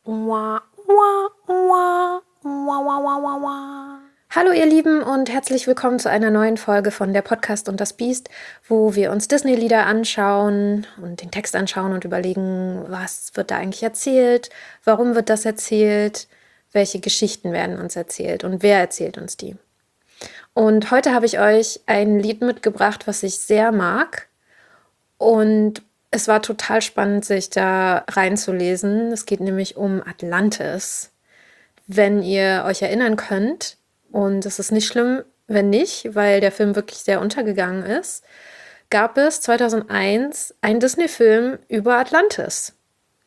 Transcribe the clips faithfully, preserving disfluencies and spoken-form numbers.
Hallo ihr Lieben und herzlich willkommen zu einer neuen Folge von der Podcast und das Biest, wo wir uns Disney-Lieder anschauen und den Text anschauen und überlegen, was wird da eigentlich erzählt, warum wird das erzählt, welche Geschichten werden uns erzählt und wer erzählt uns die. Und heute habe ich euch ein Lied mitgebracht, was ich sehr mag, und es war total spannend, sich da reinzulesen. Es geht nämlich um Atlantis. Wenn ihr euch erinnern könnt, und es ist nicht schlimm, wenn nicht, weil der Film wirklich sehr untergegangen ist, gab es zweitausendeins einen Disney-Film über Atlantis.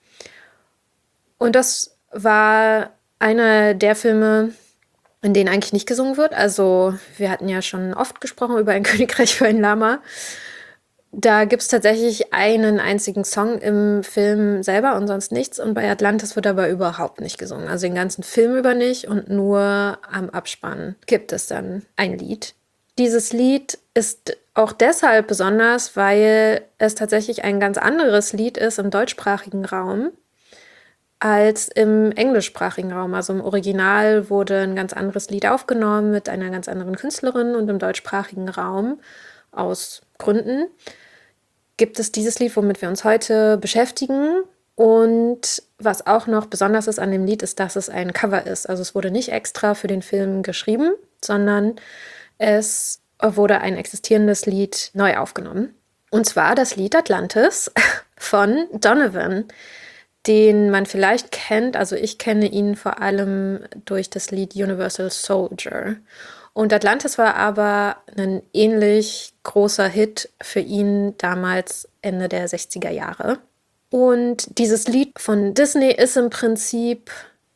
Und das war einer der Filme, in denen eigentlich nicht gesungen wird. Also wir hatten ja schon oft gesprochen über ein Königreich für ein Lama. Da gibt es tatsächlich einen einzigen Song im Film selber und sonst nichts. Und bei Atlantis wird aber überhaupt nicht gesungen. Also den ganzen Film über nicht, und nur am Abspann gibt es dann ein Lied. Dieses Lied ist auch deshalb besonders, weil es tatsächlich ein ganz anderes Lied ist im deutschsprachigen Raum als im englischsprachigen Raum. Also im Original wurde ein ganz anderes Lied aufgenommen mit einer ganz anderen Künstlerin, und im deutschsprachigen Raum, aus Gründen, gibt es dieses Lied, womit wir uns heute beschäftigen. Und was auch noch besonders ist an dem Lied, ist, dass es ein Cover ist. Also es wurde nicht extra für den Film geschrieben, sondern es wurde ein existierendes Lied neu aufgenommen. Und zwar das Lied Atlantis von Donovan, den man vielleicht kennt. Also ich kenne ihn vor allem durch das Lied Universal Soldier. Und Atlantis war aber ein ähnlich großer Hit für ihn damals Ende der sechziger Jahre. Und dieses Lied von Disney ist im Prinzip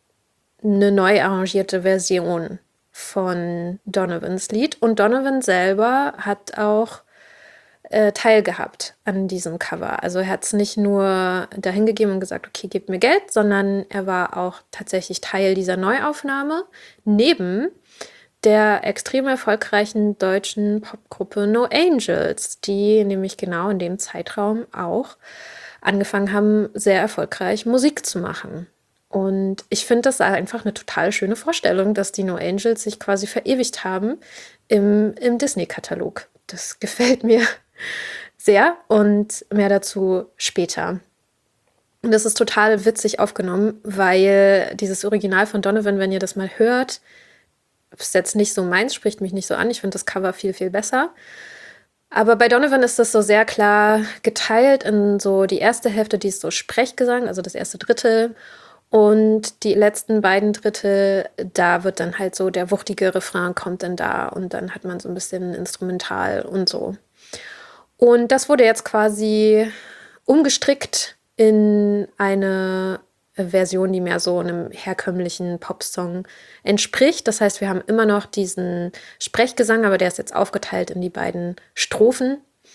eine neu arrangierte Version von Donovans Lied. Und Donovan selber hat auch äh, teilgehabt an diesem Cover. Also er hat es nicht nur dahingegeben und gesagt, okay, gebt mir Geld, sondern er war auch tatsächlich Teil dieser Neuaufnahme, neben der extrem erfolgreichen deutschen Popgruppe No Angels, die nämlich genau in dem Zeitraum auch angefangen haben, sehr erfolgreich Musik zu machen. Und ich finde das einfach eine total schöne Vorstellung, dass die No Angels sich quasi verewigt haben im, im Disney-Katalog. Das gefällt mir sehr, und mehr dazu später. Und das ist total witzig aufgenommen, weil dieses Original von Donovan, wenn ihr das mal hört, ist jetzt nicht so meins, spricht mich nicht so an. Ich finde das Cover viel, viel besser. Aber bei Donovan ist das so sehr klar geteilt in so die erste Hälfte, die ist so Sprechgesang, also das erste Drittel. Und die letzten beiden Drittel, da wird dann halt so der wuchtige Refrain kommt dann da, und dann hat man so ein bisschen Instrumental und so. Und das wurde jetzt quasi umgestrickt in eine Version, die mehr so einem herkömmlichen Popsong entspricht. Das heißt, wir haben immer noch diesen Sprechgesang, aber der ist jetzt aufgeteilt in die beiden Strophen.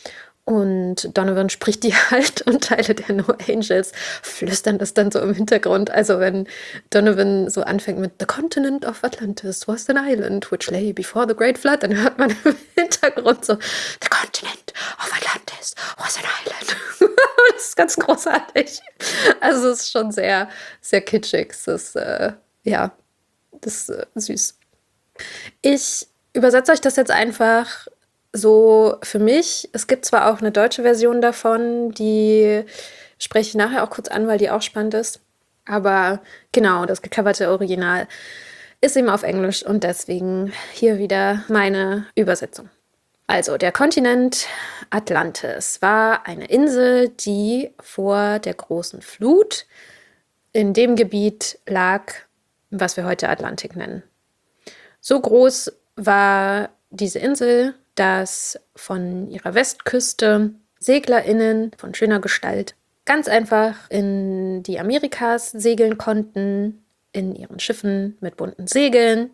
Und Donovan spricht die halt, und Teile der No Angels flüstern das dann so im Hintergrund. Also wenn Donovan so anfängt mit The continent of Atlantis was an island which lay before the great flood, dann hört man im Hintergrund so The continent of Atlantis was an island. Das ist ganz großartig. Also es ist schon sehr, sehr kitschig. Es ist, äh, ja, das ist äh, süß. Ich übersetze euch das jetzt einfach so für mich. Es gibt zwar auch eine deutsche Version davon, die spreche ich nachher auch kurz an, weil die auch spannend ist. Aber genau, das gecoverte Original ist eben auf Englisch, und deswegen hier wieder meine Übersetzung. Also, der Kontinent Atlantis war eine Insel, die vor der großen Flut in dem Gebiet lag, was wir heute Atlantik nennen. So groß war diese Insel, dass von ihrer Westküste SeglerInnen von schöner Gestalt ganz einfach in die Amerikas segeln konnten, in ihren Schiffen mit bunten Segeln.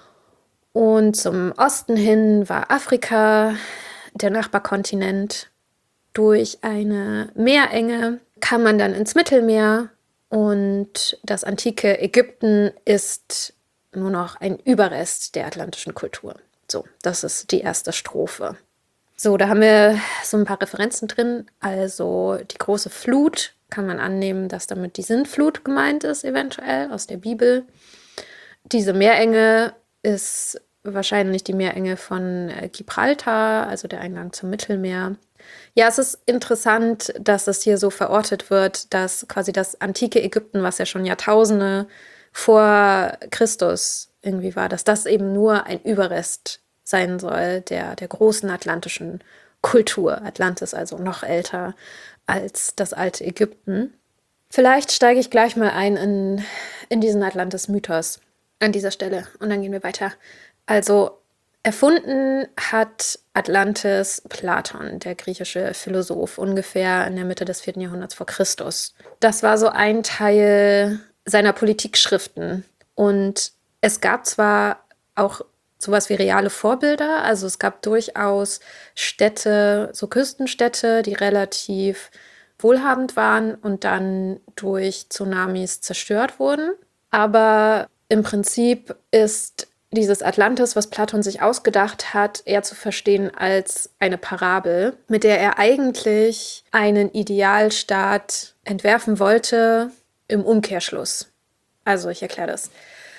Und zum Osten hin war Afrika, der Nachbarkontinent. Durch eine Meerenge kam man dann ins Mittelmeer, und das antike Ägypten ist nur noch ein Überrest der atlantischen Kultur. So, das ist die erste Strophe. So, da haben wir so ein paar Referenzen drin. Also die große Flut kann man annehmen, dass damit die Sintflut gemeint ist, eventuell aus der Bibel. Diese Meerenge ist wahrscheinlich die Meerenge von Gibraltar, also der Eingang zum Mittelmeer. Ja, es ist interessant, dass es hier so verortet wird, dass quasi das antike Ägypten, was ja schon Jahrtausende vor Christus irgendwie war, dass das eben nur ein Überrest sein soll der, der großen atlantischen Kultur. Atlantis also noch älter als das alte Ägypten. Vielleicht steige ich gleich mal ein in, in diesen Atlantis-Mythos an dieser Stelle und dann gehen wir weiter. Also erfunden hat Atlantis Platon, der griechische Philosoph, ungefähr in der Mitte des vierten Jahrhunderts vor Christus. Das war so ein Teil seiner Politikschriften. Und es gab zwar auch sowas wie reale Vorbilder, also es gab durchaus Städte, so Küstenstädte, die relativ wohlhabend waren und dann durch Tsunamis zerstört wurden. Aber im Prinzip ist dieses Atlantis, was Platon sich ausgedacht hat, eher zu verstehen als eine Parabel, mit der er eigentlich einen Idealstaat entwerfen wollte im Umkehrschluss. Also ich erkläre das.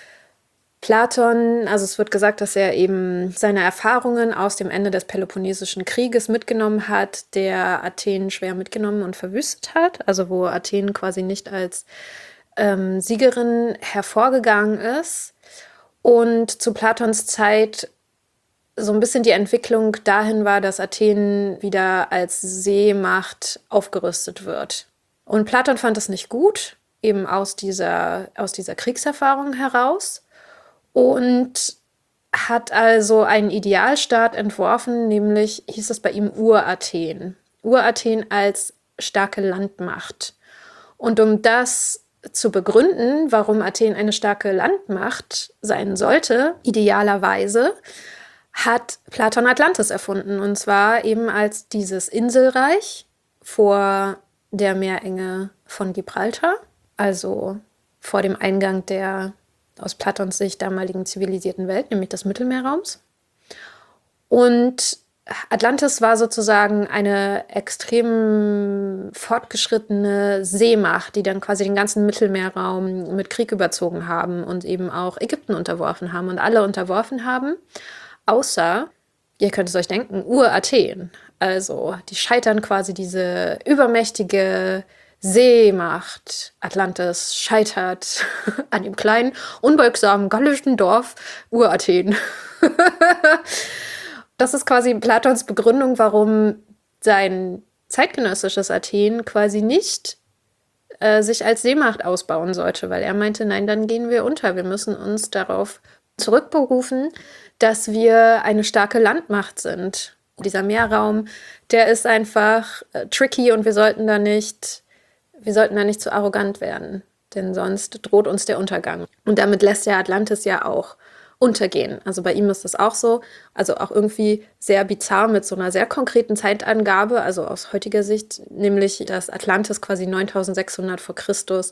Platon, also es wird gesagt, dass er eben seine Erfahrungen aus dem Ende des Peloponnesischen Krieges mitgenommen hat, der Athen schwer mitgenommen und verwüstet hat, also wo Athen quasi nicht als ähm, Siegerin hervorgegangen ist. Und zu Platons Zeit so ein bisschen die Entwicklung dahin war, dass Athen wieder als Seemacht aufgerüstet wird. Und Platon fand es nicht gut, eben aus dieser, aus dieser Kriegserfahrung heraus. Und hat also einen Idealstaat entworfen, nämlich hieß es bei ihm Urathen. Urathen als starke Landmacht. Und um das zu begründen, warum Athen eine starke Landmacht sein sollte, idealerweise, hat Platon Atlantis erfunden. Und zwar eben als dieses Inselreich vor der Meerenge von Gibraltar, also vor dem Eingang der aus Platons Sicht damaligen zivilisierten Welt, nämlich des Mittelmeerraums. Und Atlantis war sozusagen eine extrem fortgeschrittene Seemacht, die dann quasi den ganzen Mittelmeerraum mit Krieg überzogen haben und eben auch Ägypten unterworfen haben und alle unterworfen haben, außer, ihr könnt es euch denken, Urathen. Also die scheitern quasi diese übermächtige Seemacht. Atlantis scheitert an dem kleinen, unbeugsamen gallischen Dorf Urathen. Das ist quasi Platons Begründung, warum sein zeitgenössisches Athen quasi nicht äh, sich als Seemacht ausbauen sollte, weil er meinte, nein, dann gehen wir unter. Wir müssen uns darauf zurückberufen, dass wir eine starke Landmacht sind. Dieser Meerraum, der ist einfach äh, tricky und wir sollten da nicht Wir sollten da nicht zu arrogant werden, denn sonst droht uns der Untergang. Und damit lässt der Atlantis ja auch untergehen. Also bei ihm ist das auch so, also auch irgendwie sehr bizarr mit so einer sehr konkreten Zeitangabe, also aus heutiger Sicht, nämlich dass Atlantis quasi neuntausendsechshundert vor Christus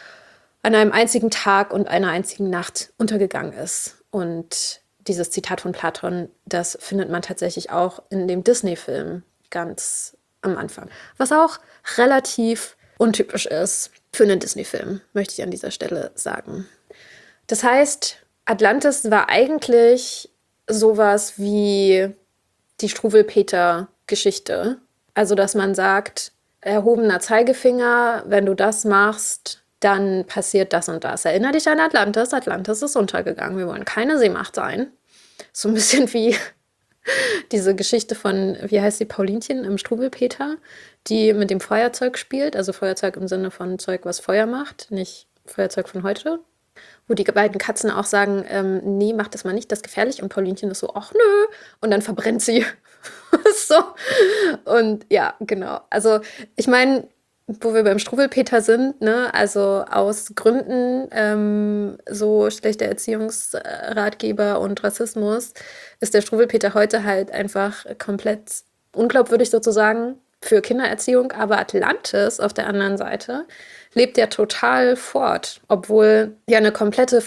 an einem einzigen Tag und einer einzigen Nacht untergegangen ist. Und dieses Zitat von Platon, das findet man tatsächlich auch in dem Disney-Film ganz am Anfang. Was auch relativ untypisch ist für einen Disney-Film, möchte ich an dieser Stelle sagen. Das heißt, Atlantis war eigentlich sowas wie die Struwwelpeter-Geschichte. Also, dass man sagt, erhobener Zeigefinger, wenn du das machst, dann passiert das und das. Erinner dich an Atlantis. Atlantis ist untergegangen. Wir wollen keine Seemacht sein. So ein bisschen wie diese Geschichte von, wie heißt sie, Paulinchen im Struwwelpeter, die mit dem Feuerzeug spielt, also Feuerzeug im Sinne von Zeug, was Feuer macht, nicht Feuerzeug von heute, wo die beiden Katzen auch sagen, ähm, nee, mach das mal nicht, das ist gefährlich, und Paulinchen ist so, ach nö, und dann verbrennt sie. So, und ja, genau, also ich meine, wo wir beim Struwwelpeter sind, ne, also aus Gründen ähm, so schlechter Erziehungsratgeber und Rassismus ist der Struwwelpeter heute halt einfach komplett unglaubwürdig sozusagen für Kindererziehung, aber Atlantis auf der anderen Seite lebt ja total fort, obwohl ja eine komplette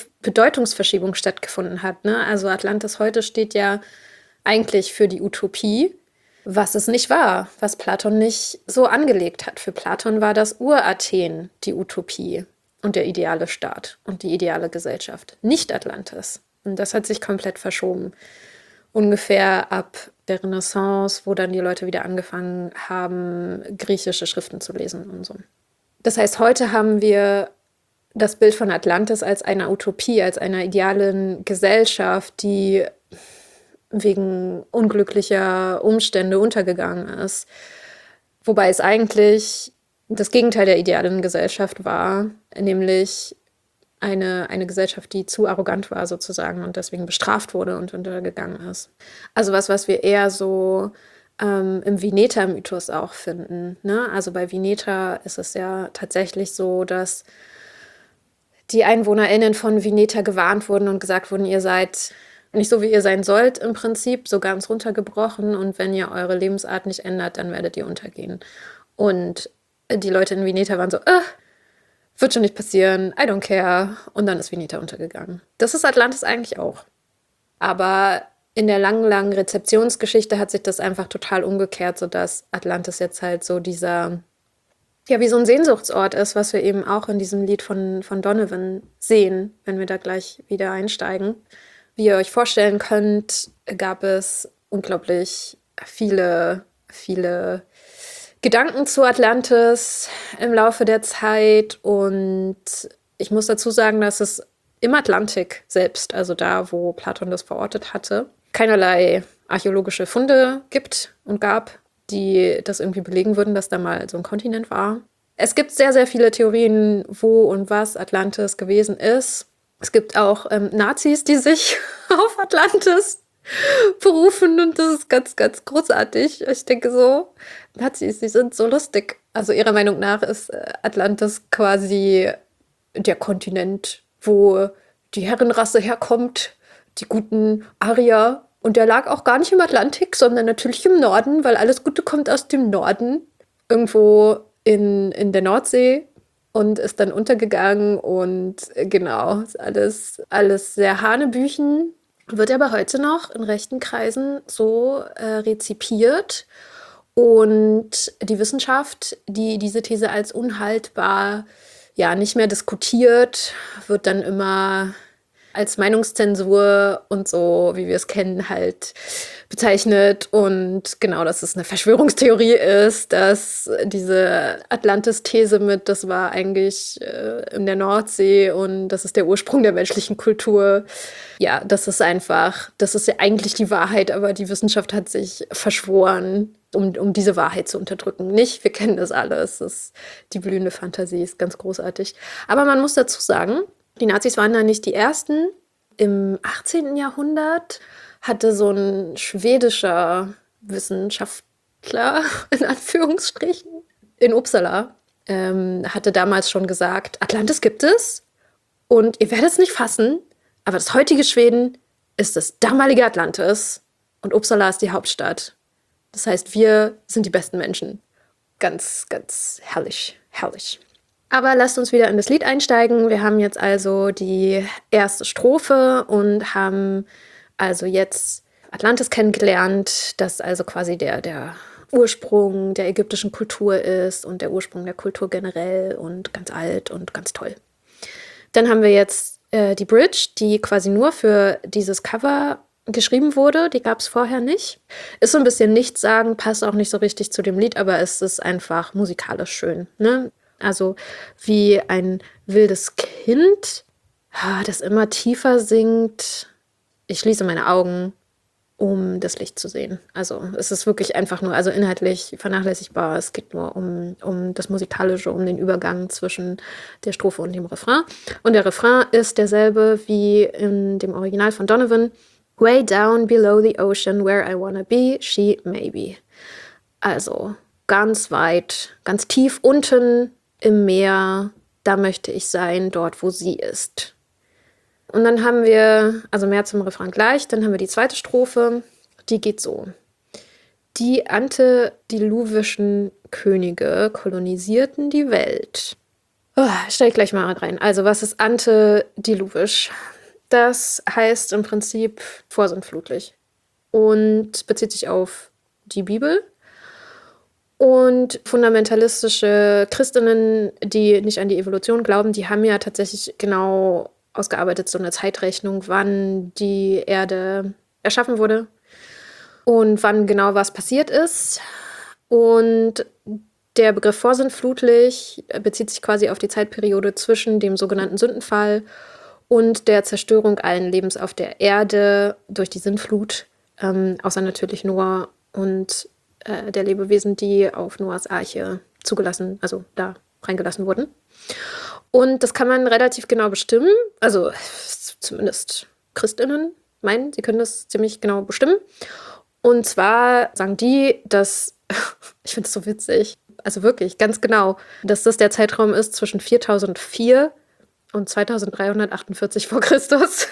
Bedeutungsverschiebung stattgefunden hat, ne? Also Atlantis heute steht ja eigentlich für die Utopie, was es nicht war, was Platon nicht so angelegt hat. Für Platon war das Urathen die Utopie und der ideale Staat und die ideale Gesellschaft, nicht Atlantis. Und das hat sich komplett verschoben. Ungefähr ab der Renaissance, wo dann die Leute wieder angefangen haben, griechische Schriften zu lesen und so. Das heißt, heute haben wir das Bild von Atlantis als einer Utopie, als einer idealen Gesellschaft, die wegen unglücklicher Umstände untergegangen ist. Wobei es eigentlich das Gegenteil der idealen Gesellschaft war, nämlich eine, eine Gesellschaft, die zu arrogant war sozusagen und deswegen bestraft wurde und untergegangen ist. Also was, was wir eher so ähm, im Vineta-Mythos auch finden. Ne? Also bei Vineta ist es ja tatsächlich so, dass die EinwohnerInnen von Vineta gewarnt wurden und gesagt wurden, ihr seid nicht so, wie ihr sein sollt im Prinzip, so ganz runtergebrochen. Und wenn ihr eure Lebensart nicht ändert, dann werdet ihr untergehen. Und die Leute in Vineta waren so, äh, wird schon nicht passieren, I don't care. Und dann ist Vineta untergegangen. Das ist Atlantis eigentlich auch. Aber in der langen, langen Rezeptionsgeschichte hat sich das einfach total umgekehrt, sodass Atlantis jetzt halt so dieser, ja, wie so ein Sehnsuchtsort ist, was wir eben auch in diesem Lied von, von Donovan sehen, wenn wir da gleich wieder einsteigen. Wie ihr euch vorstellen könnt, gab es unglaublich viele, viele Gedanken zu Atlantis im Laufe der Zeit. Und ich muss dazu sagen, dass es im Atlantik selbst, also da, wo Platon das verortet hatte, keinerlei archäologische Funde gibt und gab, die das irgendwie belegen würden, dass da mal so ein Kontinent war. Es gibt sehr, sehr viele Theorien, wo und was Atlantis gewesen ist. Es gibt auch ähm, Nazis, die sich auf Atlantis berufen und das ist ganz, ganz großartig. Ich denke so, Nazis, die sind so lustig. Also ihrer Meinung nach ist Atlantis quasi der Kontinent, wo die Herrenrasse herkommt, die guten Arier. Und der lag auch gar nicht im Atlantik, sondern natürlich im Norden, weil alles Gute kommt aus dem Norden. Irgendwo in, in der Nordsee. Und ist dann untergegangen und genau, ist alles, alles sehr Hanebüchen. Wird aber heute noch in rechten Kreisen so äh, rezipiert. Und die Wissenschaft, die diese These als unhaltbar ja nicht mehr diskutiert, wird dann immer als Meinungszensur und so, wie wir es kennen, halt bezeichnet. Und genau, dass es eine Verschwörungstheorie ist, dass diese Atlantis-These mit, das war eigentlich äh, in der Nordsee und das ist der Ursprung der menschlichen Kultur. Ja, das ist einfach, das ist ja eigentlich die Wahrheit, aber die Wissenschaft hat sich verschworen, um, um diese Wahrheit zu unterdrücken. Nicht, wir kennen das alles. Das ist die blühende Fantasie, ist ganz großartig. Aber man muss dazu sagen, die Nazis waren da nicht die Ersten. Im achtzehnten Jahrhundert hatte so ein schwedischer Wissenschaftler, in Anführungsstrichen, in Uppsala, ähm, hatte damals schon gesagt, Atlantis gibt es und ihr werdet es nicht fassen, aber das heutige Schweden ist das damalige Atlantis und Uppsala ist die Hauptstadt. Das heißt, wir sind die besten Menschen. Ganz, ganz herrlich, herrlich. Aber lasst uns wieder in das Lied einsteigen. Wir haben jetzt also die erste Strophe und haben also jetzt Atlantis kennengelernt, das also quasi der, der Ursprung der ägyptischen Kultur ist und der Ursprung der Kultur generell und ganz alt und ganz toll. Dann haben wir jetzt äh, die Bridge, die quasi nur für dieses Cover geschrieben wurde. Die gab es vorher nicht. Ist so ein bisschen nichtssagend, passt auch nicht so richtig zu dem Lied, aber es ist einfach musikalisch schön, ne? Also wie ein wildes Kind, das immer tiefer singt. Ich schließe meine Augen, um das Licht zu sehen. Also es ist wirklich einfach nur, also inhaltlich vernachlässigbar. Es geht nur um, um das Musikalische, um den Übergang zwischen der Strophe und dem Refrain. Und der Refrain ist derselbe wie in dem Original von Donovan. Way down below the ocean, where I wanna be, she may be. Also ganz weit, ganz tief unten im Meer, da möchte ich sein, dort, wo sie ist. Und dann haben wir, also mehr zum Refrain gleich, dann haben wir die zweite Strophe, die geht so. Die antediluvischen Könige kolonisierten die Welt. Oh, stell ich gleich mal rein. Also, was ist antediluvisch? Das heißt im Prinzip vorsintflutlich und bezieht sich auf die Bibel. Und fundamentalistische Christinnen, die nicht an die Evolution glauben, die haben ja tatsächlich genau ausgearbeitet, so eine Zeitrechnung, wann die Erde erschaffen wurde und wann genau was passiert ist. Und der Begriff vorsintflutlich bezieht sich quasi auf die Zeitperiode zwischen dem sogenannten Sündenfall und der Zerstörung allen Lebens auf der Erde durch die Sintflut, ähm, außer natürlich Noah und äh, der Lebewesen, die auf Noahs Arche zugelassen, also da reingelassen wurden. Und das kann man relativ genau bestimmen, also zumindest Christinnen meinen, sie können das ziemlich genau bestimmen. Und zwar sagen die, dass, ich finde es so witzig, also wirklich, ganz genau, dass das der Zeitraum ist zwischen viertausendvier und zweitausenddreihundertachtundvierzig vor Christus.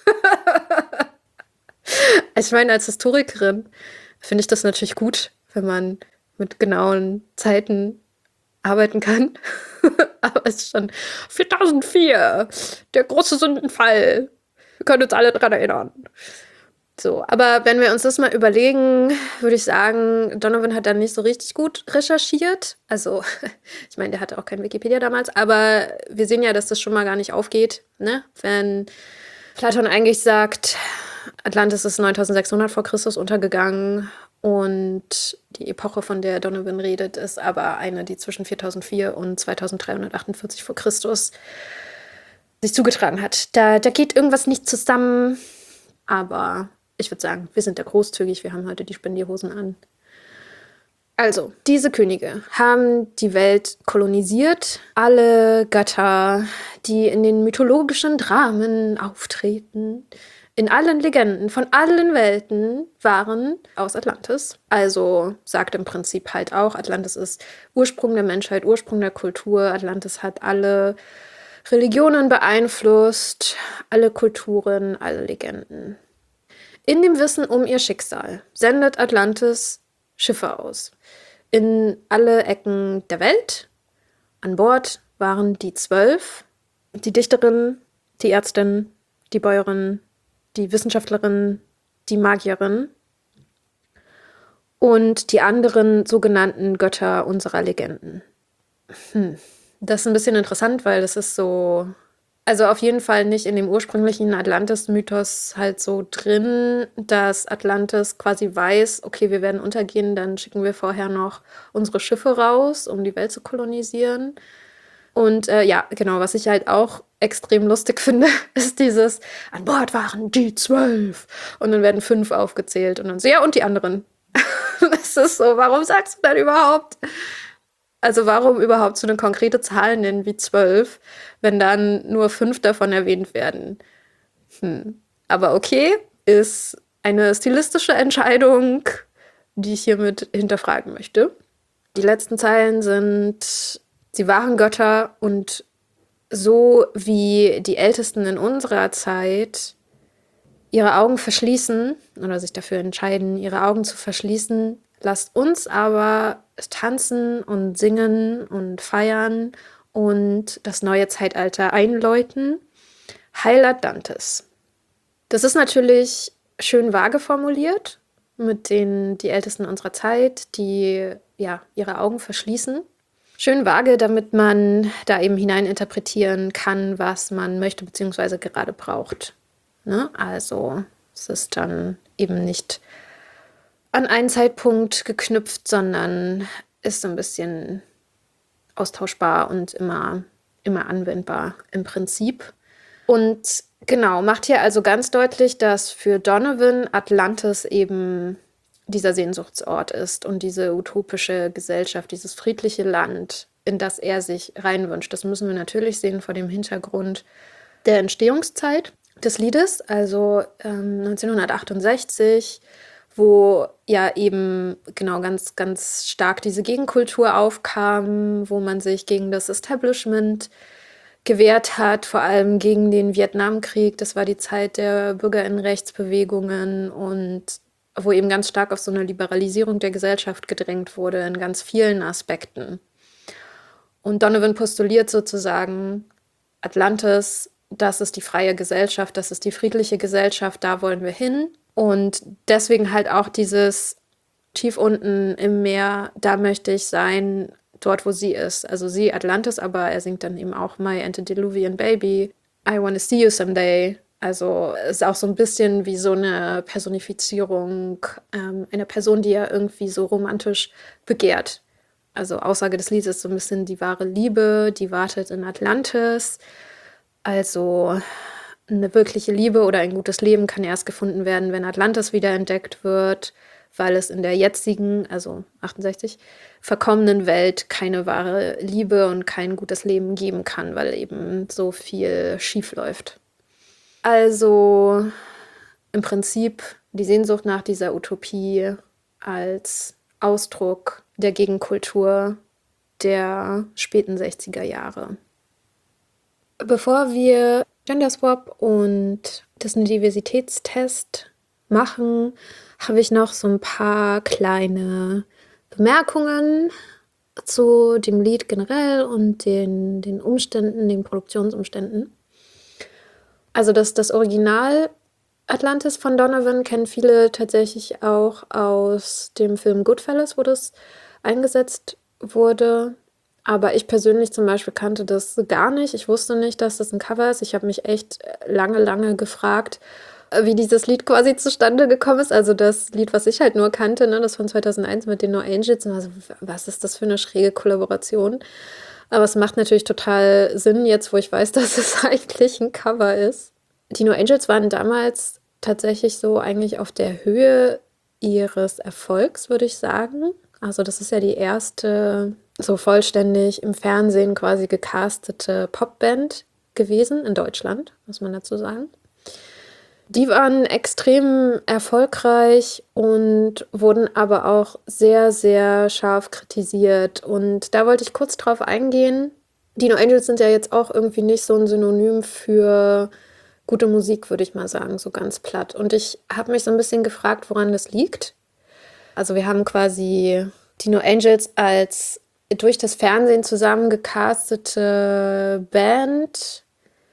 Ich meine, als Historikerin finde ich das natürlich gut, wenn man mit genauen Zeiten arbeiten kann. Aber es ist schon viertausendvier, der große Sündenfall. Wir können uns alle daran erinnern. So, aber wenn wir uns das mal überlegen, würde ich sagen, Donovan hat dann nicht so richtig gut recherchiert. Also, ich meine, der hatte auch kein Wikipedia damals, aber wir sehen ja, dass das schon mal gar nicht aufgeht, ne? Wenn Platon eigentlich sagt, Atlantis ist neuntausendsechshundert vor Christus untergegangen und die Epoche, von der Donovan redet, ist aber eine, die zwischen viertausendvier und zweitausenddreihundertachtundvierzig vor Christus sich zugetragen hat. Da, da geht irgendwas nicht zusammen, aber ich würde sagen, wir sind da großzügig, wir haben heute die Spendierhosen an. Also, diese Könige haben die Welt kolonisiert. Alle Götter, die in den mythologischen Dramen auftreten, in allen Legenden von allen Welten, waren aus Atlantis. Also sagt im Prinzip halt auch, Atlantis ist Ursprung der Menschheit, Ursprung der Kultur. Atlantis hat alle Religionen beeinflusst, alle Kulturen, alle Legenden. In dem Wissen um ihr Schicksal sendet Atlantis Schiffe aus. In alle Ecken der Welt. An Bord waren die zwölf. Die Dichterin, die Ärztin, die Bäuerin, die Wissenschaftlerin, die Magierin und die anderen sogenannten Götter unserer Legenden. Hm. Das ist ein bisschen interessant, weil das ist so, also auf jeden Fall nicht in dem ursprünglichen Atlantis-Mythos halt so drin, dass Atlantis quasi weiß, okay, wir werden untergehen, dann schicken wir vorher noch unsere Schiffe raus, um die Welt zu kolonisieren. Und äh, ja, genau, was ich halt auch extrem lustig finde, ist dieses, an Bord waren die zwölf. Und dann werden fünf aufgezählt und dann so, ja, und die anderen. Das ist so, warum sagst du dann überhaupt? Also warum überhaupt so eine konkrete Zahl nennen wie zwölf, wenn dann nur fünf davon erwähnt werden? Hm. Aber okay, ist eine stilistische Entscheidung, die ich hiermit hinterfragen möchte. Die letzten Zeilen sind, sie waren Götter und so wie die Ältesten in unserer Zeit ihre Augen verschließen oder sich dafür entscheiden, ihre Augen zu verschließen, lasst uns aber tanzen und singen und feiern und das neue Zeitalter einläuten. Heil Atlantis. Das ist natürlich schön vage formuliert, mit denen die Ältesten unserer Zeit, die ja ihre Augen verschließen. Schön vage, damit man da eben hineininterpretieren kann, was man möchte bzw. gerade braucht. Ne? Also es ist dann eben nicht an einen Zeitpunkt geknüpft, sondern ist so ein bisschen austauschbar und immer, immer anwendbar im Prinzip. Und genau, macht hier also ganz deutlich, dass für Donovan Atlantis eben dieser Sehnsuchtsort ist und diese utopische Gesellschaft, dieses friedliche Land, in das er sich reinwünscht. Das müssen wir natürlich sehen vor dem Hintergrund der Entstehungszeit des Liedes, also ähm, neunzehnhundertachtundsechzig, wo ja eben genau ganz, ganz stark diese Gegenkultur aufkam, wo man sich gegen das Establishment gewehrt hat, vor allem gegen den Vietnamkrieg. Das war die Zeit der Bürgerinnenrechtsbewegungen und wo eben ganz stark auf so eine Liberalisierung der Gesellschaft gedrängt wurde in ganz vielen Aspekten. Und Donovan postuliert sozusagen, Atlantis, das ist die freie Gesellschaft, das ist die friedliche Gesellschaft, da wollen wir hin. Und deswegen halt auch dieses tief unten im Meer, da möchte ich sein, dort, wo sie ist. Also sie Atlantis, aber er singt dann eben auch My Antediluvian Baby, I Wanna See You Someday. Also es ist auch so ein bisschen wie so eine Personifizierung ähm, einer Person, die er irgendwie so romantisch begehrt. Also Aussage des Liedes ist so ein bisschen die wahre Liebe, die wartet in Atlantis. Also eine wirkliche Liebe oder ein gutes Leben kann erst gefunden werden, wenn Atlantis wiederentdeckt wird, weil es in der jetzigen, also achtundsechzig, verkommenen Welt keine wahre Liebe und kein gutes Leben geben kann, weil eben so viel schief läuft. Also im Prinzip die Sehnsucht nach dieser Utopie als Ausdruck der Gegenkultur der späten sechziger Jahre. Bevor wir Gender Swap und diesen Diversitätstest machen, habe ich noch so ein paar kleine Bemerkungen zu dem Lied generell und den, den Umständen, den Produktionsumständen. Also das, das Original Atlantis von Donovan kennen viele tatsächlich auch aus dem Film Goodfellas, wo das eingesetzt wurde. Aber ich persönlich zum Beispiel kannte das gar nicht. Ich wusste nicht, dass das ein Cover ist. Ich habe mich echt lange, lange gefragt, wie dieses Lied quasi zustande gekommen ist. Also das Lied, was ich halt nur kannte, ne, das von zweitausendeins mit den No Angels. Also, was ist das für eine schräge Kollaboration? Aber es macht natürlich total Sinn jetzt, wo ich weiß, dass es eigentlich ein Cover ist. Die No Angels waren damals tatsächlich so eigentlich auf der Höhe ihres Erfolgs, würde ich sagen. Also das ist ja die erste so vollständig im Fernsehen quasi gecastete Popband gewesen in Deutschland, muss man dazu sagen. Die waren extrem erfolgreich und wurden aber auch sehr, sehr scharf kritisiert. Und da wollte ich kurz drauf eingehen. Die No Angels sind ja jetzt auch irgendwie nicht so ein Synonym für gute Musik, würde ich mal sagen, so ganz platt. Und ich habe mich so ein bisschen gefragt, woran das liegt. Also wir haben quasi die No Angels als durch das Fernsehen zusammengecastete Band,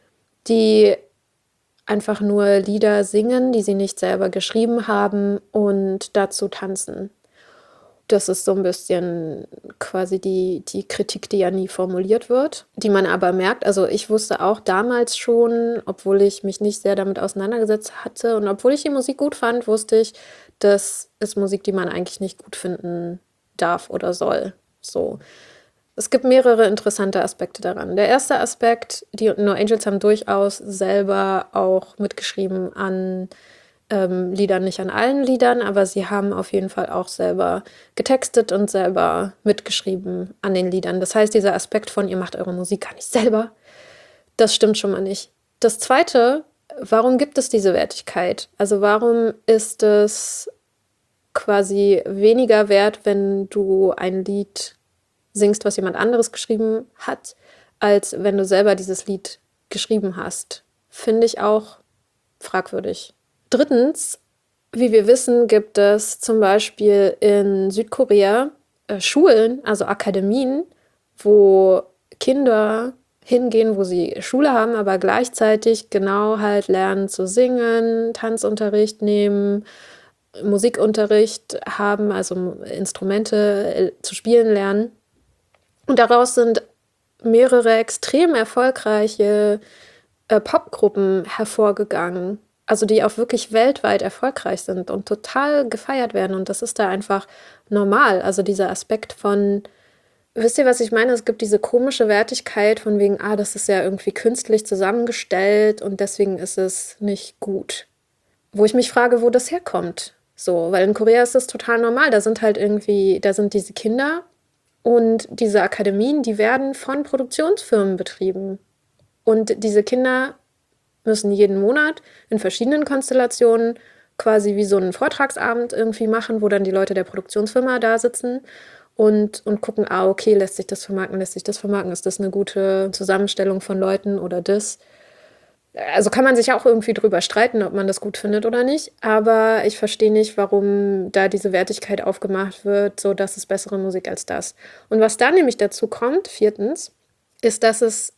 die einfach nur Lieder singen, die sie nicht selber geschrieben haben und dazu tanzen. Das ist so ein bisschen quasi die, die Kritik, die ja nie formuliert wird, die man aber merkt. Also ich wusste auch damals schon, obwohl ich mich nicht sehr damit auseinandergesetzt hatte und obwohl ich die Musik gut fand, wusste ich, das ist Musik, die man eigentlich nicht gut finden darf oder soll. So. Es gibt mehrere interessante Aspekte daran. Der erste Aspekt, die No Angels haben durchaus selber auch mitgeschrieben an ähm, Liedern, nicht an allen Liedern, aber sie haben auf jeden Fall auch selber getextet und selber mitgeschrieben an den Liedern. Das heißt, dieser Aspekt von, ihr macht eure Musik gar nicht selber, das stimmt schon mal nicht. Das Zweite, warum gibt es diese Wertigkeit? Also warum ist es quasi weniger wert, wenn du ein Lied singst, was jemand anderes geschrieben hat, als wenn du selber dieses Lied geschrieben hast? Finde ich auch fragwürdig. Drittens, wie wir wissen, gibt es zum Beispiel in Südkorea äh, Schulen, also Akademien, wo Kinder hingehen, wo sie Schule haben, aber gleichzeitig genau halt lernen zu singen, Tanzunterricht nehmen, Musikunterricht haben, also Instrumente äh, zu spielen lernen. Und daraus sind mehrere extrem erfolgreiche äh, Popgruppen hervorgegangen, also die auch wirklich weltweit erfolgreich sind und total gefeiert werden. Und das ist da einfach normal. Also dieser Aspekt von, wisst ihr, was ich meine? Es gibt diese komische Wertigkeit von wegen, ah, das ist ja irgendwie künstlich zusammengestellt und deswegen ist es nicht gut. Wo ich mich frage, wo das herkommt. So, weil in Korea ist das total normal. Da sind halt irgendwie, da sind diese Kinder und diese Akademien, die werden von Produktionsfirmen betrieben. Und diese Kinder müssen jeden Monat in verschiedenen Konstellationen quasi wie so einen Vortragsabend irgendwie machen, wo dann die Leute der Produktionsfirma da sitzen und, und gucken, ah, okay, lässt sich das vermarkten, lässt sich das vermarkten, ist das eine gute Zusammenstellung von Leuten oder das? Also kann man sich auch irgendwie drüber streiten, ob man das gut findet oder nicht, aber ich verstehe nicht, warum da diese Wertigkeit aufgemacht wird, so dass es bessere Musik als das. Und was da nämlich dazu kommt, viertens, ist, dass es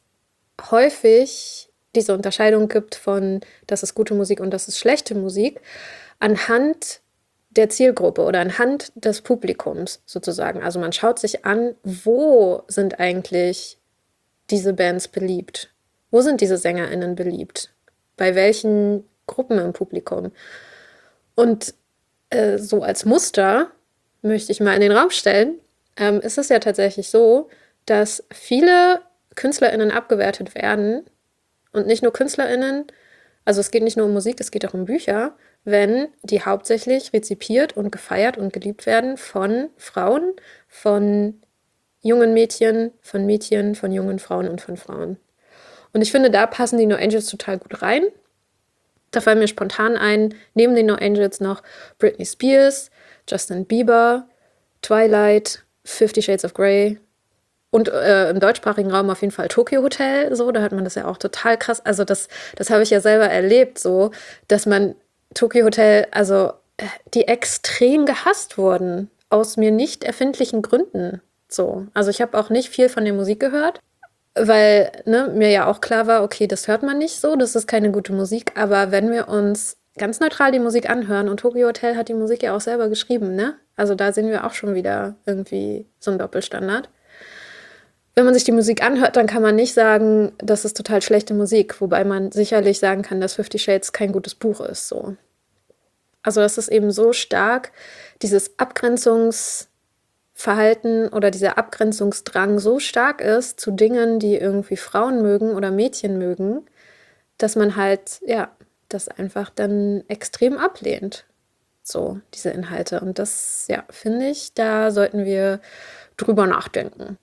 häufig diese Unterscheidung gibt von, das ist gute Musik und das ist schlechte Musik, anhand der Zielgruppe oder anhand des Publikums sozusagen. Also man schaut sich an, wo sind eigentlich diese Bands beliebt? Wo sind diese SängerInnen beliebt? Bei welchen Gruppen im Publikum? Und äh, so als Muster möchte ich mal in den Raum stellen, ähm, ist es ja tatsächlich so, dass viele KünstlerInnen abgewertet werden und nicht nur KünstlerInnen, also es geht nicht nur um Musik, es geht auch um Bücher, wenn die hauptsächlich rezipiert und gefeiert und geliebt werden von Frauen, von jungen Mädchen, von Mädchen, von jungen Frauen und von Frauen. Und ich finde, da passen die No Angels total gut rein. Da fallen mir spontan ein, neben den No Angels noch Britney Spears, Justin Bieber, Twilight, Fifty Shades of Grey und äh, im deutschsprachigen Raum auf jeden Fall Tokyo Hotel. So, da hat man das ja auch total krass. Also das, das habe ich ja selber erlebt, so, dass man Tokyo Hotel, also äh, die extrem gehasst wurden aus mir nicht erfindlichen Gründen. So, also ich habe auch nicht viel von der Musik gehört, weil ne, mir ja auch klar war, okay, das hört man nicht so, das ist keine gute Musik. Aber wenn wir uns ganz neutral die Musik anhören, und Tokyo Hotel hat die Musik ja auch selber geschrieben, ne? Also da sehen wir auch schon wieder irgendwie so einen Doppelstandard. Wenn man sich die Musik anhört, dann kann man nicht sagen, das ist total schlechte Musik, wobei man sicherlich sagen kann, dass Fifty Shades kein gutes Buch ist. So. Also das ist eben so stark, dieses Abgrenzungsverhalten oder dieser Abgrenzungsdrang so stark ist zu Dingen, die irgendwie Frauen mögen oder Mädchen mögen, dass man halt, ja, das einfach dann extrem ablehnt. So, diese Inhalte. Und das, ja, finde ich, da sollten wir drüber nachdenken.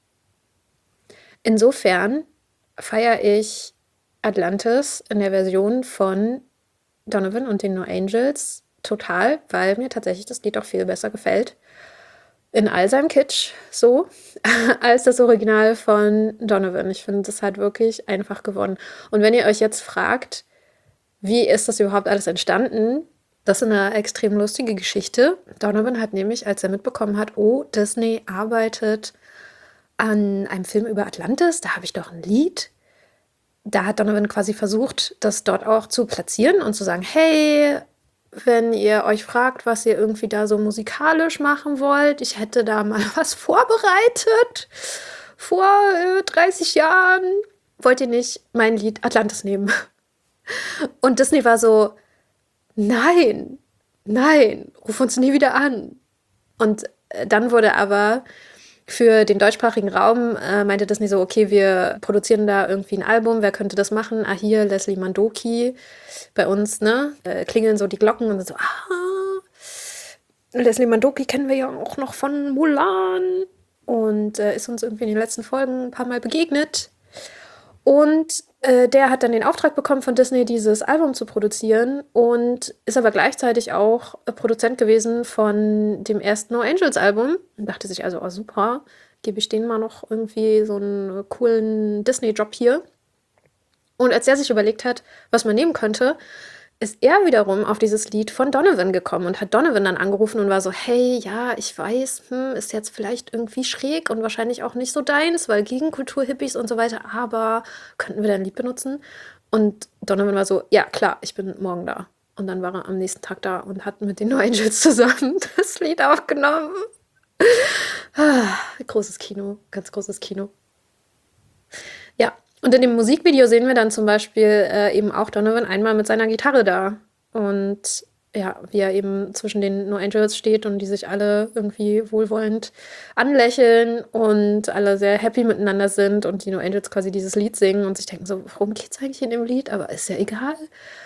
Insofern feiere ich Atlantis in der Version von Donovan und den No Angels total, weil mir tatsächlich das Lied auch viel besser gefällt. In all seinem Kitsch so, als das Original von Donovan. Ich finde, das hat wirklich einfach gewonnen. Und wenn ihr euch jetzt fragt, wie ist das überhaupt alles entstanden? Das ist eine extrem lustige Geschichte. Donovan hat nämlich, als er mitbekommen hat, oh, Disney arbeitet an einem Film über Atlantis, da habe ich doch ein Lied. Da hat Donovan quasi versucht, das dort auch zu platzieren und zu sagen, hey, wenn ihr euch fragt, was ihr irgendwie da so musikalisch machen wollt, ich hätte da mal was vorbereitet vor äh, dreißig Jahren. Wollt ihr nicht mein Lied Atlantis nehmen? Und Disney war so, nein, nein, ruf uns nie wieder an. Und äh, dann wurde aber für den deutschsprachigen Raum äh, meinte Disney so, okay, wir produzieren da irgendwie ein Album, wer könnte das machen? Ah, hier, Leslie Mandoki. Bei uns, ne, äh, klingeln so die Glocken und so, ah, Leslie Mandoki kennen wir ja auch noch von Mulan und äh, ist uns irgendwie in den letzten Folgen ein paar Mal begegnet. Und äh, der hat dann den Auftrag bekommen von Disney, dieses Album zu produzieren und ist aber gleichzeitig auch äh, Produzent gewesen von dem ersten No Angels Album. Und dachte sich also, oh super, gebe ich denen mal noch irgendwie so einen coolen Disney-Job hier. Und als er sich überlegt hat, was man nehmen könnte, ist er wiederum auf dieses Lied von Donovan gekommen und hat Donovan dann angerufen und war so, hey, ja, ich weiß, hm, ist jetzt vielleicht irgendwie schräg und wahrscheinlich auch nicht so deins, weil Gegenkultur, Hippies und so weiter, aber könnten wir dein Lied benutzen? Und Donovan war so, ja, klar, ich bin morgen da. Und dann war er am nächsten Tag da und hat mit den No Angels zusammen das Lied aufgenommen. Ah, großes Kino, ganz großes Kino. Ja, und in dem Musikvideo sehen wir dann zum Beispiel äh, eben auch Donovan einmal mit seiner Gitarre da. Und ja, wie er eben zwischen den No Angels steht und die sich alle irgendwie wohlwollend anlächeln und alle sehr happy miteinander sind und die No Angels quasi dieses Lied singen und sich denken so, worum geht's eigentlich in dem Lied? Aber ist ja egal.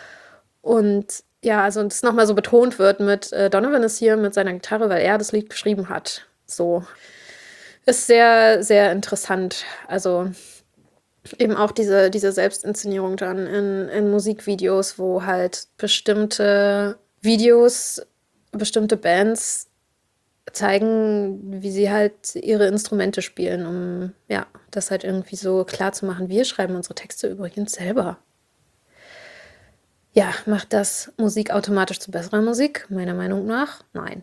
Und ja, also das nochmal so betont wird mit äh, Donovan ist hier mit seiner Gitarre, weil er das Lied geschrieben hat. So. Ist sehr, sehr interessant. Also eben auch diese, diese Selbstinszenierung dann in, in Musikvideos, wo halt bestimmte Videos, bestimmte Bands zeigen, wie sie halt ihre Instrumente spielen, um ja, das halt irgendwie so klar zu machen. Wir schreiben unsere Texte übrigens selber. Ja, macht das Musik automatisch zu besserer Musik? Meiner Meinung nach, nein.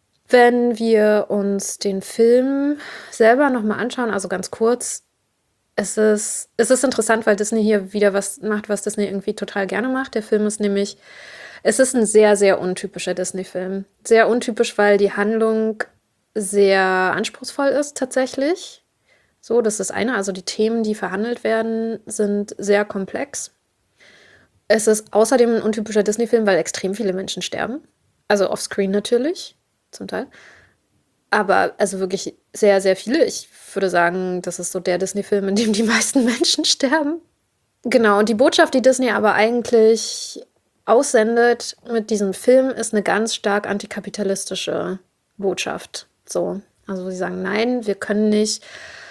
Wenn wir uns den Film selber nochmal anschauen, also ganz kurz, Es ist es ist interessant, weil Disney hier wieder was macht, was Disney irgendwie total gerne macht. Der Film ist nämlich es ist 'n sehr, sehr untypischer Disney-Film. Sehr untypisch, weil die Handlung sehr anspruchsvoll ist tatsächlich. So, das ist das eine. Also, die Themen, die verhandelt werden, sind sehr komplex. Es ist außerdem 'n untypischer Disney-Film, weil extrem viele Menschen sterben. Also, offscreen natürlich, zum Teil. Aber also wirklich sehr, sehr viele. Ich würde sagen, das ist so der Disney-Film, in dem die meisten Menschen sterben. Genau, und die Botschaft, die Disney aber eigentlich aussendet mit diesem Film, ist 'ne ganz stark antikapitalistische Botschaft. So. Also, sie sagen: „Nein, wir können nicht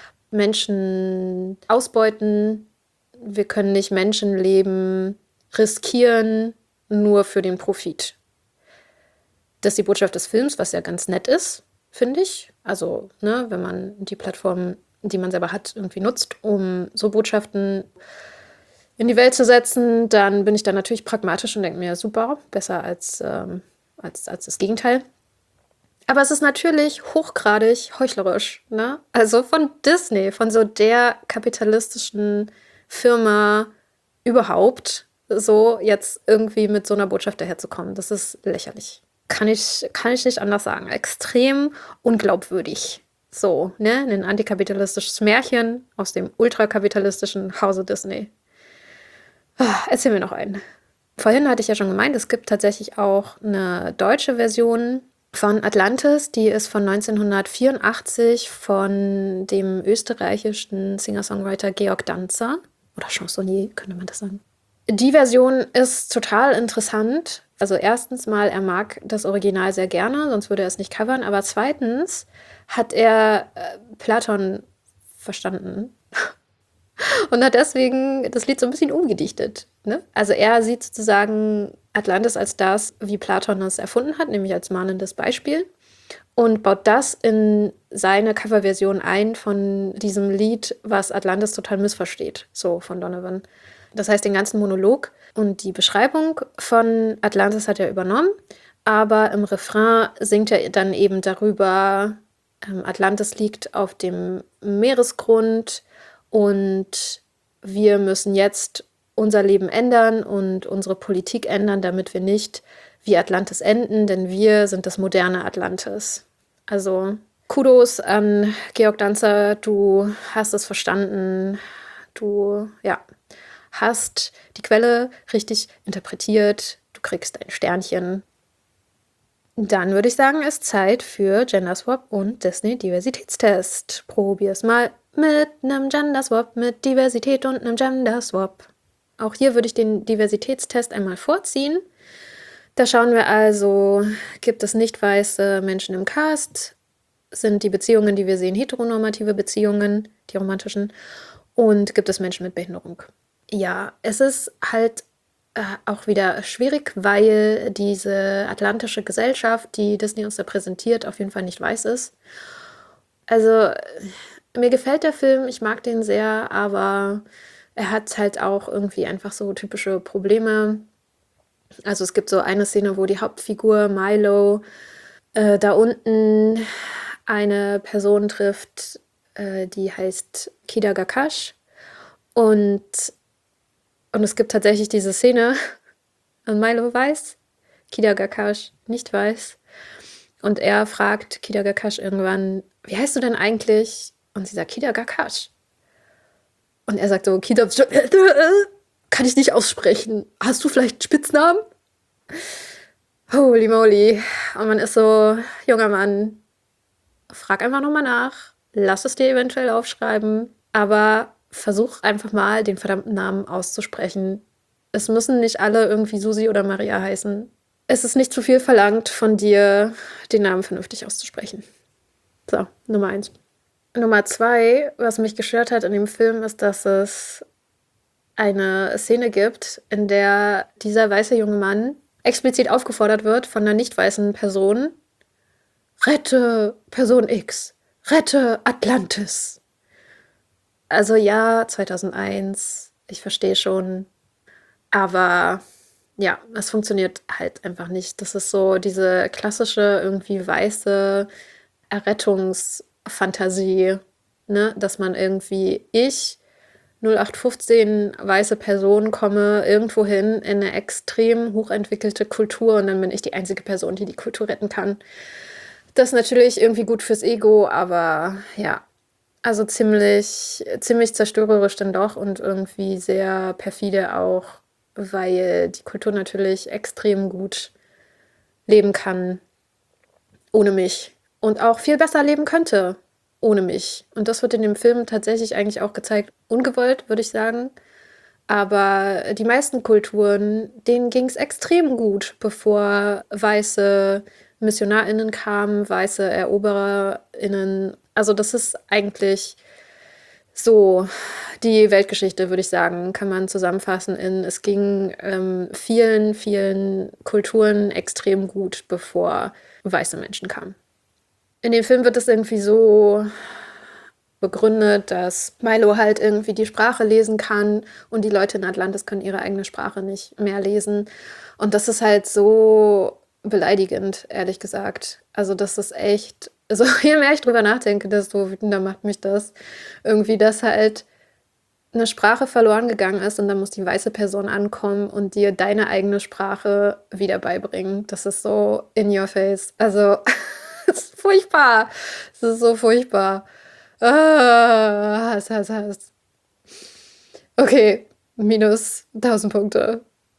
Menschen ausbeuten. Wir können nicht Menschenleben riskieren, nur für den Profit.“ Das ist die Botschaft des Films, was ja ganz nett ist, finde ich. Also, ne, wenn man die Plattform, die man selber hat, irgendwie nutzt, um so Botschaften in die Welt zu setzen, dann bin ich da natürlich pragmatisch und denke mir: „Super, besser als, ähm als als das Gegenteil.“ Aber es ist natürlich hochgradig heuchlerisch, ne? Also, von Disney, von so der kapitalistischen Firma überhaupt, so jetzt irgendwie mit so 'ner Botschaft daherzukommen. Das ist lächerlich. Kann ich kann ich nicht anders sagen. Extrem unglaubwürdig. So, ne? 'Nen antikapitalistisches Märchen aus dem ultrakapitalistischen Hause Disney. Erzähl mir noch einen. Vorhin hatte ich ja schon gemeint, es gibt tatsächlich auch 'ne deutsche Version von Atlantis, die ist von neunzehnhundertvierundachtzig von dem österreichischen Singer-Songwriter Georg Danzer oder Chansonnier, könnte man das sagen. Die Version ist total interessant. Also, erstens mal, er mag das Original sehr gerne, sonst würde er es nicht covern, aber zweitens hat er, äh, Platon verstanden und hat deswegen das Lied so 'n bisschen umgedichtet, ne? Also, er sieht sozusagen Atlantis als das, wie Platon es erfunden hat, nämlich als mahnendes Beispiel und baut das in seine Coverversion ein von diesem Lied, was Atlantis total missversteht, so von Donovan. Das heißt, den ganzen Monolog und die Beschreibung von Atlantis hat er übernommen, aber im Refrain singt er dann eben darüber, ähm, Atlantis liegt auf dem Meeresgrund und wir müssen jetzt unser Leben ändern und unsere Politik ändern, damit wir nicht wie Atlantis enden, denn wir sind das moderne Atlantis. Also, Kudos an Georg Danzer, du hast es verstanden. Du, ja, hast die Quelle richtig interpretiert. Du kriegst ein Sternchen. Dann würde ich sagen, ist Zeit für Genderswap und Disney-Diversitätstest. Probier's mal mit 'nem Genderswap, mit Diversität und 'nem Genderswap. Auch hier würde ich den Diversitätstest einmal vorziehen. Da schauen wir also, gibt es nicht weiße Menschen im Cast? Sind die Beziehungen, die wir sehen, heteronormative Beziehungen, die romantischen? Und gibt es Menschen mit Behinderung? Ja, es ist halt, äh, auch wieder schwierig, weil diese atlantische Gesellschaft, die Disney uns da präsentiert, auf jeden Fall nicht weiß ist. Also, mir gefällt der Film, ich mag den sehr, aber er hat halt auch irgendwie einfach so typische Probleme. Also, es gibt so eine Szene, wo die Hauptfigur Milo, äh, da unten eine Person trifft, äh, die heißt Kida Gakash. Und und es gibt tatsächlich diese Szene und Milo weiß, Kida Gakash nicht weiß. Und er fragt Kida Gakash irgendwann: „Wie heißt du denn eigentlich?“ Und sie sagt: „Kida Gakash.“ Und er sagt so: „Kida kann ich nicht aussprechen. Hast du vielleicht 'n Spitznamen?“ Holy moly. Und man ist so: „Junger Mann, frag einfach noch mal nach. Lass es dir eventuell aufschreiben, aber versuch einfach mal, den verdammten Namen auszusprechen. Es müssen nicht alle irgendwie Susi oder Maria heißen. Es ist nicht zu viel verlangt von dir, den Namen vernünftig auszusprechen.“ So, Nummer eins. Nummer zwei, was mich gestört hat in dem Film, ist, dass es eine Szene gibt, in der dieser weiße junge Mann explizit aufgefordert wird von 'ner nicht weißen Person: „Rette Person X, rette Atlantis.“ Also, ja, zweitausendeins, ich verstehe schon, aber ja, es funktioniert halt einfach nicht. Das ist so diese klassische irgendwie weiße Errettungsfantasie, ne, dass man irgendwie ich null acht fünfzehn weiße Person, komme irgendwo hin in eine extrem hochentwickelte Kultur und dann bin ich die einzige Person, die die Kultur retten kann. Das ist natürlich irgendwie gut fürs Ego, aber ja, also ziemlich, ziemlich zerstörerisch dann doch und irgendwie sehr perfide auch, weil die Kultur natürlich extrem gut leben kann ohne mich und auch viel besser leben könnte ohne mich. Und das wird in dem Film tatsächlich eigentlich auch gezeigt, ungewollt, würde ich sagen. Aber die meisten Kulturen, denen ging es extrem gut, bevor weiße MissionarInnen kamen, weiße ErobererInnen. Also das ist eigentlich so die Weltgeschichte, würde ich sagen, kann man zusammenfassen in, es ging ähm, vielen, vielen Kulturen extrem gut, bevor weiße Menschen kamen. In dem Film wird es irgendwie so begründet, dass Milo halt irgendwie die Sprache lesen kann und die Leute in Atlantis können ihre eigene Sprache nicht mehr lesen. Und das ist halt so beleidigend, ehrlich gesagt. Also das ist echt, also je mehr ich drüber nachdenke, desto wütender macht mich das. Irgendwie, dass halt eine Sprache verloren gegangen ist und dann muss die weiße Person ankommen und dir deine eigene Sprache wieder beibringen. Das ist so in your face. Also, es ist furchtbar. Es ist so furchtbar. Ah, Hass, Hass, Hass. Okay, minus tausend Punkte.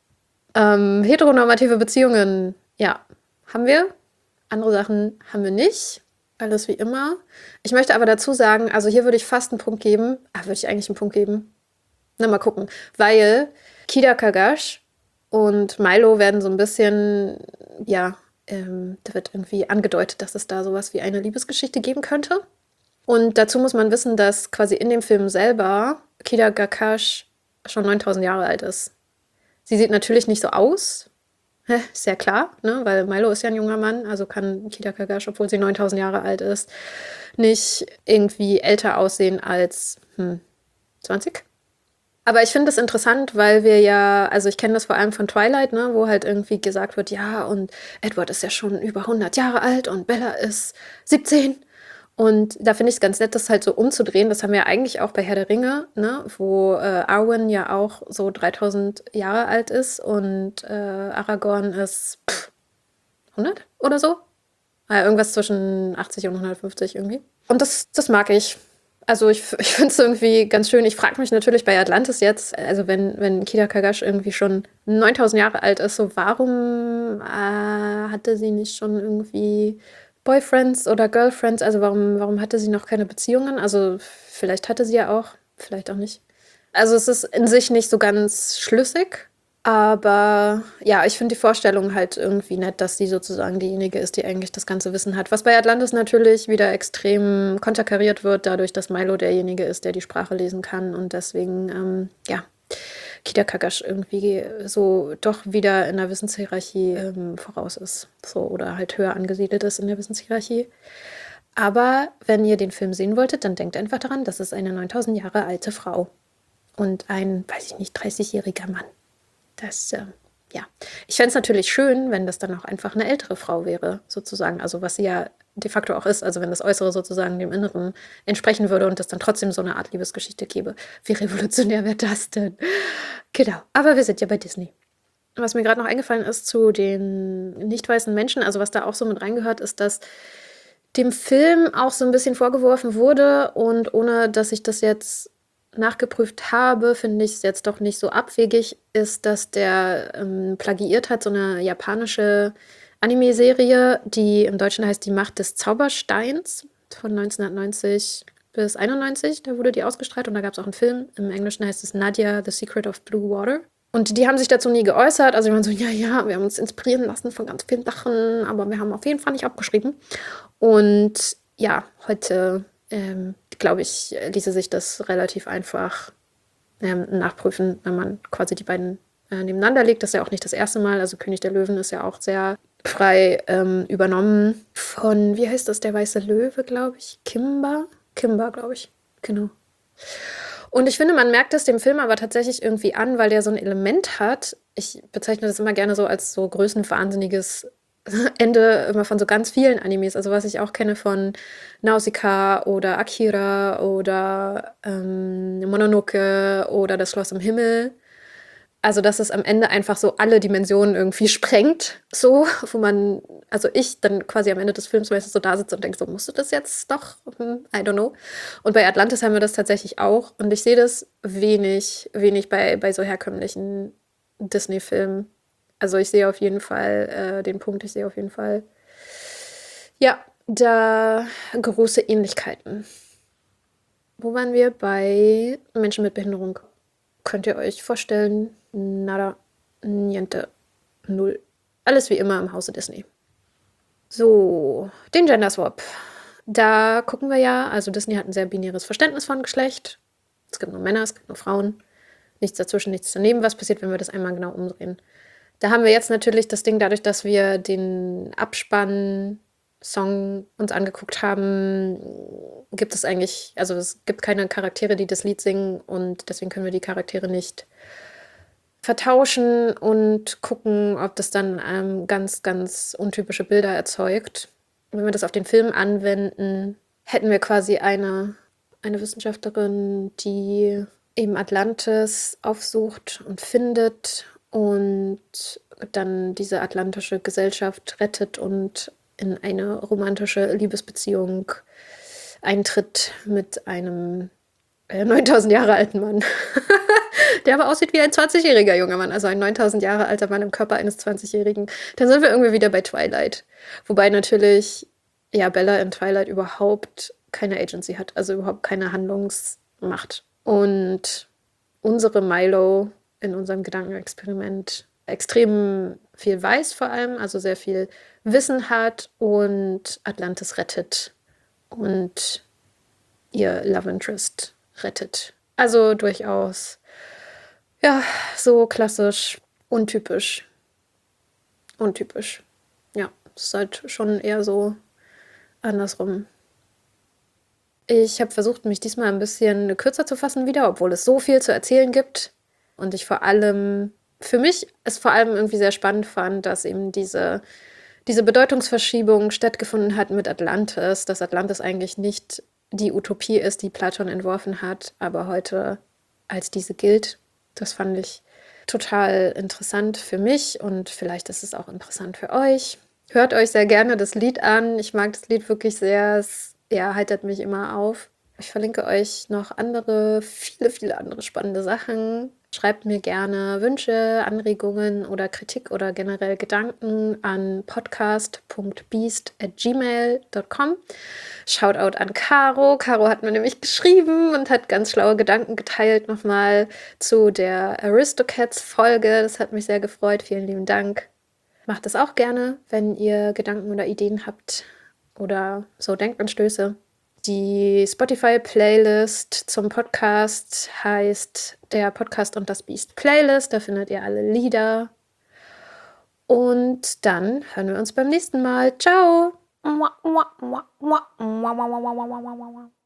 Ähm, heteronormative Beziehungen, ja, haben wir. Andere Sachen haben wir nicht. Alles wie immer. Ich möchte aber dazu sagen, also hier würde ich fast einen Punkt geben. Ah, würde ich eigentlich einen Punkt geben? Na, mal gucken. Weil Kida Kagash und Milo werden so ein bisschen, ja, ähm, da wird irgendwie angedeutet, dass es da sowas wie eine Liebesgeschichte geben könnte. Und dazu muss man wissen, dass quasi in dem Film selber Kida Kagash schon neuntausend Jahre alt ist. Sie sieht natürlich nicht so aus. Hä, ist ja klar, ne? Weil Milo ist ja ein junger Mann, also kann Kida Kagash, obwohl sie neuntausend Jahre alt ist, nicht irgendwie älter aussehen als hm, zwanzig. Aber ich finde das interessant, weil wir ja, also ich kenne das vor allem von Twilight, ne, wo halt irgendwie gesagt wird, ja, und Edward ist ja schon über hundert Jahre alt und Bella ist siebzehn. Und da finde ich es ganz nett, das halt so umzudrehen. Das haben wir ja eigentlich auch bei Herr der Ringe, ne, wo äh, Arwen ja auch so dreitausend Jahre alt ist und äh, Aragorn ist pff, hundert oder so. Äh, irgendwas zwischen achtzig und hundertfünfzig irgendwie. Und das, das mag ich. Also ich, ich finde es irgendwie ganz schön. Ich frage mich natürlich bei Atlantis jetzt, also wenn, wenn Kida Kagash irgendwie schon neuntausend Jahre alt ist, so warum äh, hatte sie nicht schon irgendwie Boyfriends oder Girlfriends? Also warum, warum hatte sie noch keine Beziehungen? Also vielleicht hatte sie ja auch, vielleicht auch nicht. Also es ist in sich nicht so ganz schlüssig. Aber ja, ich finde die Vorstellung halt irgendwie nett, dass sie sozusagen diejenige ist, die eigentlich das ganze Wissen hat. Was bei Atlantis natürlich wieder extrem konterkariert wird, dadurch, dass Milo derjenige ist, der die Sprache lesen kann und deswegen, ähm, ja, Kida Kagash irgendwie so doch wieder in der Wissenshierarchie ähm, voraus ist. So, oder halt höher angesiedelt ist in der Wissenshierarchie. Aber wenn ihr den Film sehen wolltet, dann denkt einfach daran, das ist eine neuntausend Jahre alte Frau und ein, weiß ich nicht, dreißigjähriger Mann. Das, äh, ja. Ich fände es natürlich schön, wenn das dann auch einfach eine ältere Frau wäre, sozusagen. Also was sie ja de facto auch ist. Also wenn das Äußere sozusagen dem Inneren entsprechen würde und es dann trotzdem so eine Art Liebesgeschichte gäbe. Wie revolutionär wäre das denn? Genau. Aber wir sind ja bei Disney. Was mir gerade noch eingefallen ist zu den nicht weißen Menschen, also was da auch so mit reingehört, ist, dass dem Film auch so ein bisschen vorgeworfen wurde und ohne, dass ich das jetzt nachgeprüft habe, finde ich es jetzt doch nicht so abwegig, ist, dass der ähm, plagiiert hat, so eine japanische Anime-Serie, die im Deutschen heißt Die Macht des Zaubersteins von neunzehnhundertneunzig bis einundneunzig. Da wurde die ausgestrahlt und da gab es auch einen Film. Im Englischen heißt es Nadia, The Secret of Blue Water. Und die haben sich dazu nie geäußert. Also die waren so, ja, ja, wir haben uns inspirieren lassen von ganz vielen Sachen, aber wir haben auf jeden Fall nicht abgeschrieben. Und ja, heute ähm, glaube ich, ließe sich das relativ einfach ähm, nachprüfen, wenn man quasi die beiden äh, nebeneinander legt. Das ist ja auch nicht das erste Mal. Also König der Löwen ist ja auch sehr frei ähm, übernommen von, wie heißt das, der weiße Löwe, glaube ich? Kimba? Kimba, glaube ich. Genau. Und ich finde, man merkt es dem Film aber tatsächlich irgendwie an, weil der so ein Element hat. Ich bezeichne das immer gerne so als so größenwahnsinniges Ende immer von so ganz vielen Animes. Also was ich auch kenne von Nausicaa oder Akira oder ähm, Mononoke oder Das Schloss im Himmel. Also, dass es am Ende einfach so alle Dimensionen irgendwie sprengt, so, wo man, also ich dann quasi am Ende des Films meistens so da sitze und denke, so, musst du das jetzt doch? Hm, I don't know. Und bei Atlantis haben wir das tatsächlich auch. Und ich sehe das wenig, wenig bei, bei so herkömmlichen Disney-Filmen. Also ich sehe auf jeden Fall äh, den Punkt, ich sehe auf jeden Fall, ja, da große Ähnlichkeiten. Wo waren wir? Bei Menschen mit Behinderung. Könnt ihr euch vorstellen? Nada, niente, null. Alles wie immer im Hause Disney. So, den Gender Swap. Da gucken wir ja, also Disney hat ein sehr binäres Verständnis von Geschlecht. Es gibt nur Männer, es gibt nur Frauen. Nichts dazwischen, nichts daneben. Was passiert, wenn wir das einmal genau umdrehen? Da haben wir jetzt natürlich das Ding, dadurch, dass wir den Abspann-Song uns angeguckt haben, gibt es eigentlich, also es gibt keine Charaktere, die das Lied singen und deswegen können wir die Charaktere nicht vertauschen und gucken, ob das dann ähm, ganz, ganz untypische Bilder erzeugt. Wenn wir das auf den Film anwenden, hätten wir quasi eine, eine Wissenschaftlerin, die eben Atlantis aufsucht und findet und dann diese atlantische Gesellschaft rettet und in eine romantische Liebesbeziehung eintritt mit einem äh, neuntausend Jahre alten Mann. Der aber aussieht wie ein zwanzigjähriger junger Mann, also ein neuntausend Jahre alter Mann im Körper eines zwanzigjährigen. Dann sind wir irgendwie wieder bei Twilight. Wobei natürlich, ja, Bella in Twilight überhaupt keine Agency hat, also überhaupt keine Handlungsmacht. Und unsere Milo in unserem Gedankenexperiment extrem viel weiß vor allem, also sehr viel Wissen hat und Atlantis rettet und ihr Love Interest rettet. Also durchaus, ja, so klassisch, untypisch. Untypisch. Ja, es ist halt schon eher so andersrum. Ich habe versucht, mich diesmal ein bisschen kürzer zu fassen wieder, obwohl es so viel zu erzählen gibt. Und ich vor allem, für mich es vor allem irgendwie sehr spannend fand, dass eben diese, diese Bedeutungsverschiebung stattgefunden hat mit Atlantis, dass Atlantis eigentlich nicht die Utopie ist, die Platon entworfen hat, aber heute als diese gilt. Das fand ich total interessant für mich und vielleicht ist es auch interessant für euch. Hört euch sehr gerne das Lied an. Ich mag das Lied wirklich sehr. Es, ja, heitert mich immer auf. Ich verlinke euch noch andere, viele, viele andere spannende Sachen. Schreibt mir gerne Wünsche, Anregungen oder Kritik oder generell Gedanken an podcast punkt beast at gmail punkt com. Shoutout an Caro. Caro hat mir nämlich geschrieben und hat ganz schlaue Gedanken geteilt nochmal zu der Aristocats-Folge. Das hat mich sehr gefreut. Vielen lieben Dank. Macht das auch gerne, wenn ihr Gedanken oder Ideen habt oder so Denkanstöße. Die Spotify-Playlist zum Podcast heißt der Podcast und das Biest Playlist. Da findet ihr alle Lieder. Und dann hören wir uns beim nächsten Mal. Ciao!